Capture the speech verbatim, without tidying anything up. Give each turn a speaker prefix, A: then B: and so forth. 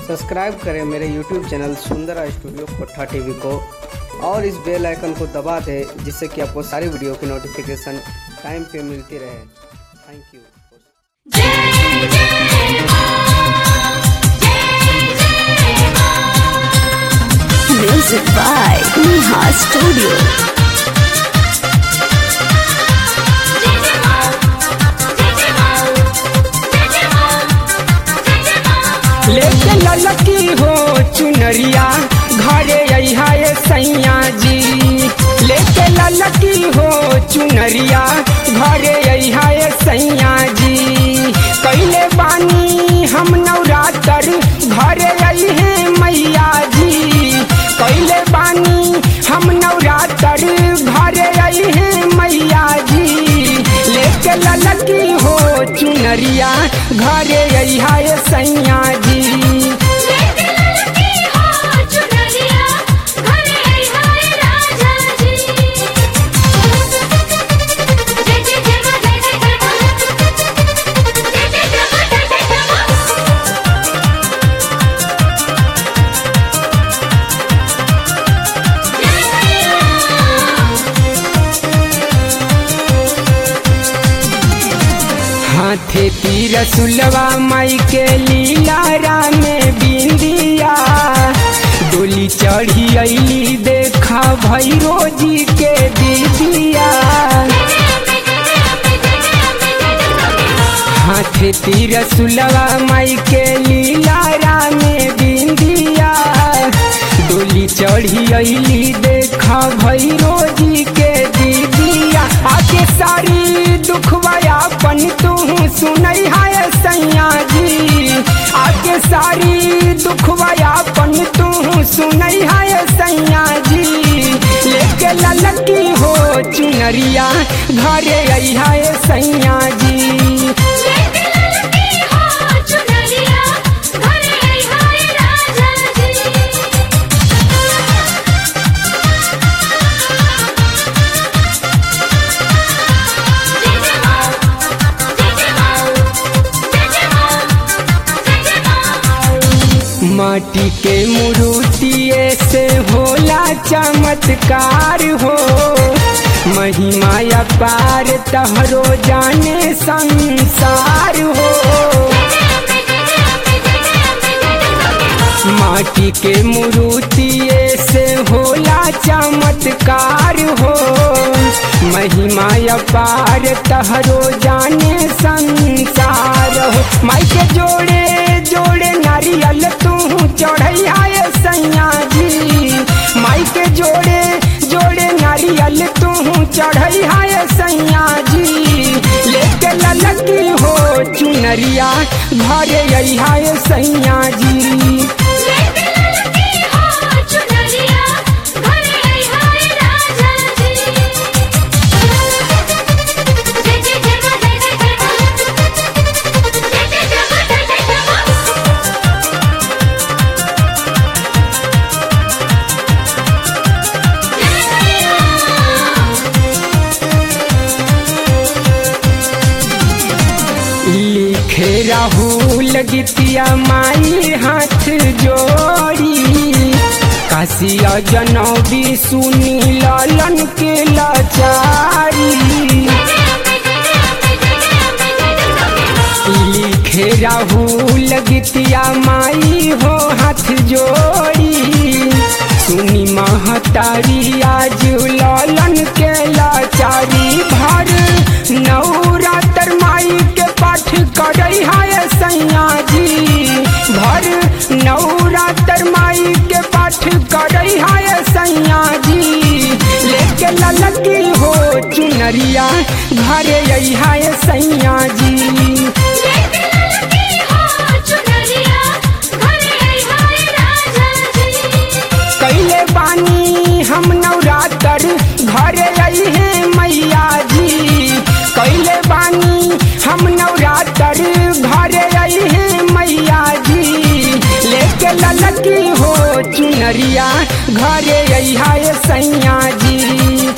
A: Subscribe करें मेरे YouTube channel Sundara studio Kotha TV को और इस बेल आइकन को दबा दें जिससे कि आपको सारी वीडियो की नोटिफिकेशन टाइम पे मिलती रहे। Thank you.
B: Music by Neha Studio.
C: लेके ललकी हो चुनरिया घरे अइहा ये सैया जी, लेके ललकी हो चुनरिया घरे अइहा ये सैया जी। कैले बानी हम नवरात्र घरे अइहे मैया जी, कैले बानी हम नवरात्र घरे अइहे मैया जी। लेके ललकी हो चुनरिया घरे अइहा ये सैया जी। हाथे तीर सुलवा माई के लीलारा में बिंदिया, डोली चढ़ी अली देखा भैरो जी के दीदिया। हाथे तीर सुलवा माई के लीलारा में बिंदिया, डोली चढ़ी अली देखा भैरो जी के दीदिया। आके सारी दुखवाया पन तू सुनई है सैया जी, आके सारी दुखवाया पन तू सुनई है सैया जी। लेके ललकी हो चुनरिया घरे अइहा ये सैया जी। माटी के मूर्तिए से होला चमत्कार हो, महिमा अपार तहरो जाने संसार हो। माटी के मूर्तिए से होला चमत्कार हो, महिमा अपार तहरो जाने संसार हो। माई के जोड़े जोड़े नारियल तू चढ़ैया ये सैया जी, माई के जोड़े जोड़े नारियल तू चढ़ैया ये सैया जी। लेके ललकी हो चुनरिया घरे अइहा ये सैया जी। लिखे राहुल गीतिया माई हाथ जोड़ी, काशिया जनौदी सुनी लालन के लाचारी। लिखे राहुल गीतिया माई हो हाथ जोड़ी, सुनी महतारी आज लालन के लाचारी। भर नवरात्र माई के पाठ करई है सैया जी, भर नवरात्र माई के पाठ करई है सैया जी। लेके ललकी हो चुनरिया घरे अइहा ये सैया जी। कैले बानी हम नवरात्र घरे अइहे मैया जी, कैले बानी हम नवरात्र घरे अइहे मैया जी। लेके ललकी हो चुनरिया घरे अइहा ये सैया जी।